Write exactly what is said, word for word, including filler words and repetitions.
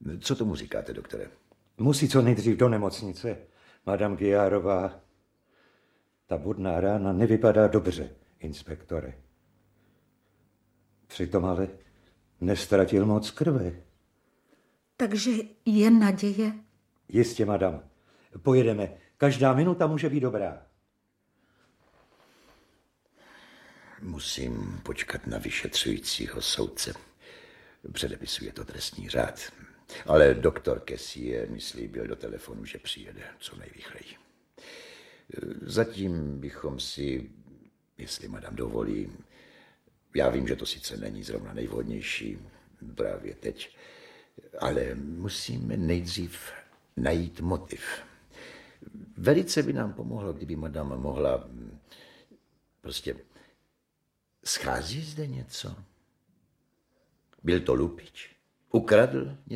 Co tomu říkáte, doktore? Musí co nejdřív do nemocnice, madame Gijárová. Ta bodná rána nevypadá dobře, inspektore. Přitom ale nestratil moc krve. Takže je naděje? Jistě, madam. Pojedeme. Každá minuta může být dobrá. Musím počkat na vyšetřujícího soudce. Předepisuje to trestní řád. Ale doktor Kessie mi slíbil do telefonu, že přijede co nejrychleji. Zatím bychom si, jestli madam dovolí, já vím, že to sice není zrovna nejvhodnější právě teď, ale musíme nejdřív najít motiv. Velice by nám pomohlo, kdyby madam mohla prostě... Schází zde něco? Byl to lupič? Ukradl něco?